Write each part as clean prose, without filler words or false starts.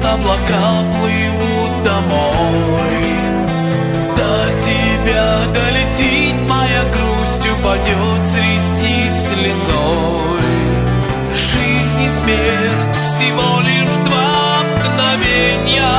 облака плывут домой. До тебя долетит моя грусть, упадет с ресниц слезой. Жизнь и смерть всего лишь два мгновенья,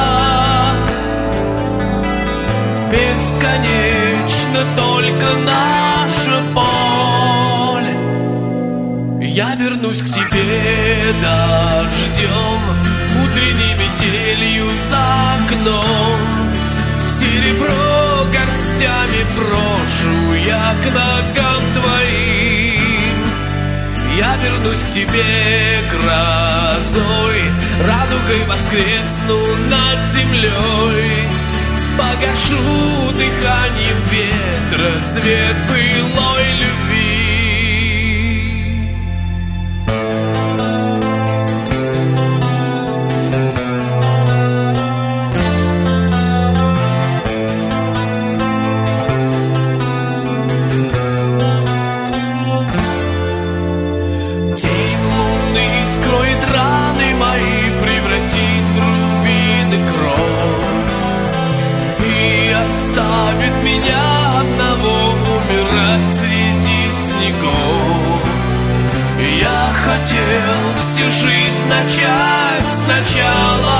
бесконечно только наша боль. Я вернусь к тебе дождем, утренней метелью за окном. Серебро горстями брошу я к ногам твоим. Я вернусь к тебе грозой, радугой воскресну над землей. Погашу дыханием ветра свет былой любви. Тень луны скроет раны мои, превратит в рубины кровь и оставит меня одного умирать среди снегов. Я хотел всю жизнь начать сначала,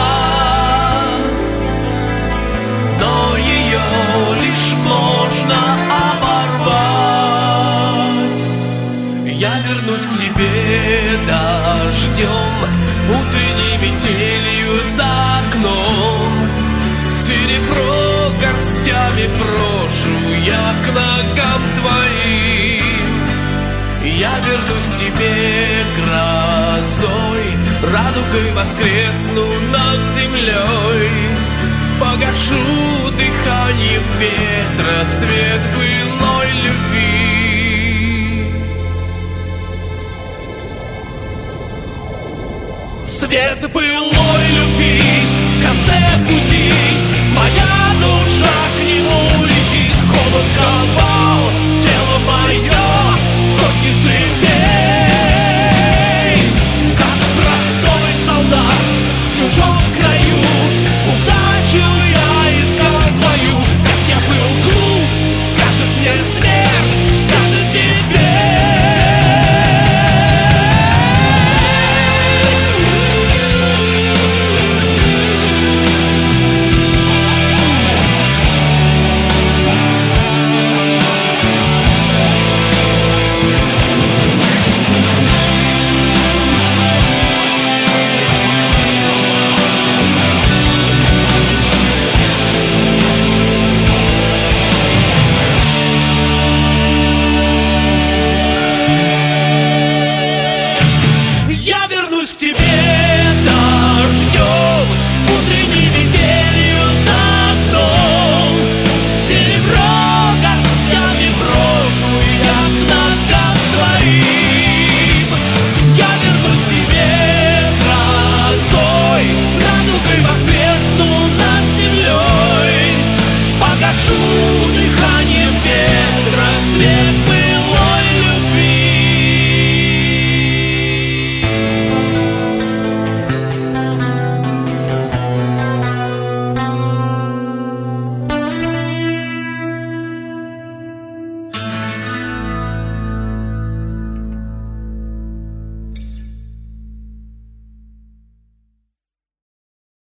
но ее лишь можно оборвать. Я вернусь к тебе дождем, утренней метелью за окном. Серебро горстями брошу я к ногам твоим. Я вернусь к тебе грозой, радугой воскресну над землей. Погашу дыханием ветра свет былой любви. Свет былой любви в конце пути, моя душа к нему летит, холод скала.